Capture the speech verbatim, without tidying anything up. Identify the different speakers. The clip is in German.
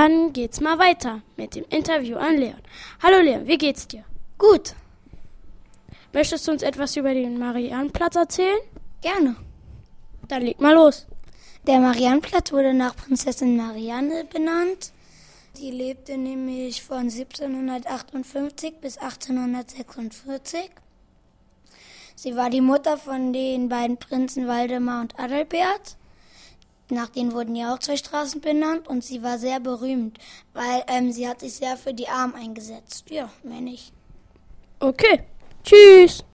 Speaker 1: dann geht's mal weiter mit dem Interview an Leon. Hallo Leon, wie geht's dir?
Speaker 2: Gut.
Speaker 1: Möchtest du uns etwas über den Mariannenplatz erzählen?
Speaker 2: Gerne.
Speaker 1: Dann leg mal los.
Speaker 2: Der Mariannenplatz wurde nach Prinzessin Marianne benannt. Die lebte nämlich von siebzehnhundertachtundfünfzig bis achtzehnhundertsechsundvierzig. Sie war die Mutter von den beiden Prinzen Waldemar und Adalbert. Nach denen wurden ja auch zwei Straßen benannt und sie war sehr berühmt, weil ähm, sie hat sich sehr für die Armen eingesetzt. Ja, mehr nicht.
Speaker 1: Okay, tschüss.